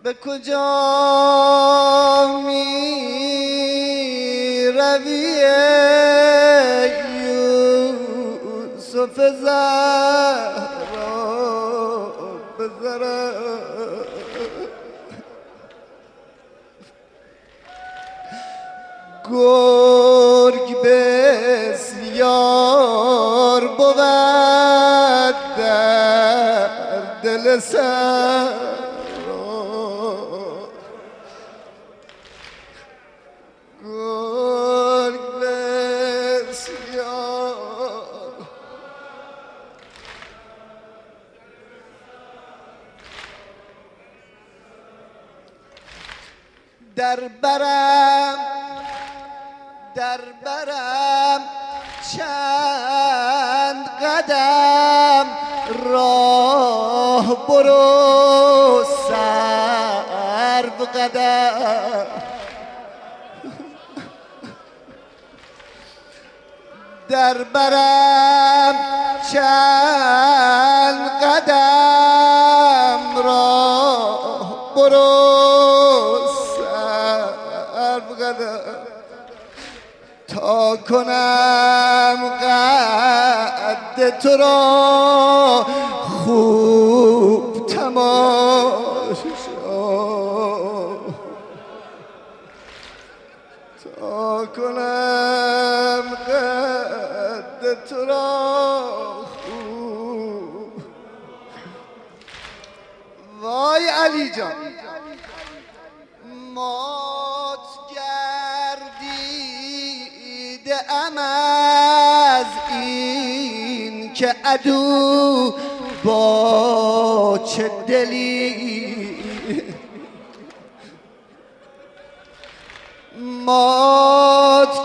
به کجا می روی یوسف زهرا بذرم گرگ بسیار بود در دل سر گرگ بسیار در برم چند قدم راه برو سرو قدم در برم چند قدم راه برو سرو قدم تا کنم قد تو را خوب تماشا تا کنم قد تو را خوب وای علی جان مات گردیده ام از این که عدو با چه دلی مات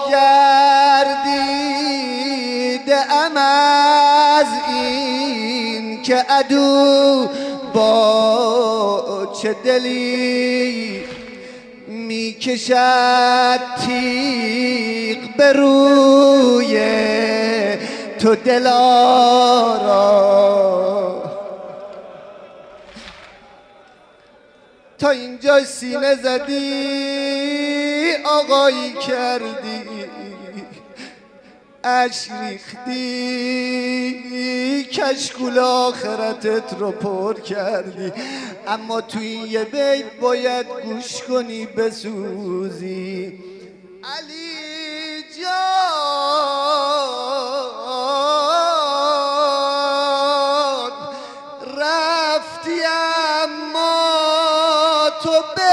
گردیده ام از این که عدو با چه دلی می کشد تیغ به روی تو دلارا تا اینجا سینه زدی آقایی کردی اشک ریختی کشکول آخرتت رو پر کردی اما تو این یه بیت باید گوش کنی بسوزی علی جان رفتی اما تو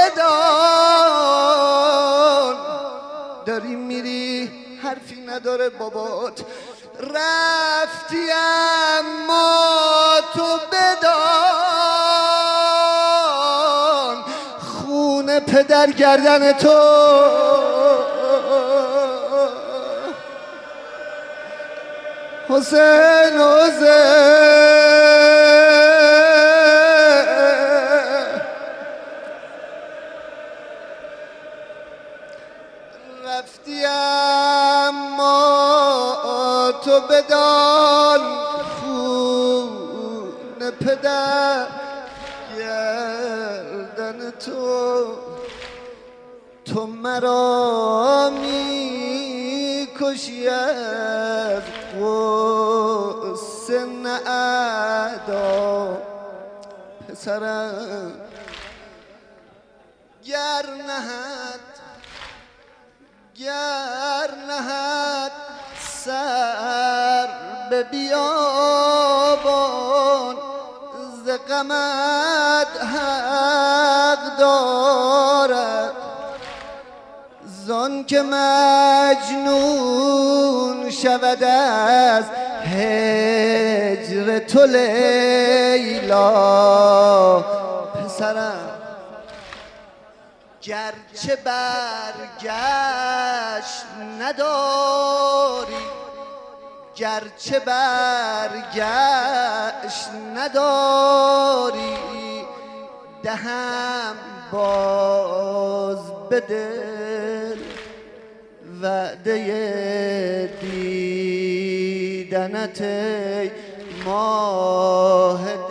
بدان داری میری حرفی نداره بابات رفتی اما تو بدان خون پدر گردن تو حسین رفتی اما تو بدان خون پدر گردن تو مرا می کشی از غصه نه ادا پسرم گر نهد سر به بیابان ز غمت حق دارد زان که مجنون شود از هجر تو لیلا پسرم گرچه برگشت نداری دهم باز به دل وعده دیدنت ای ماه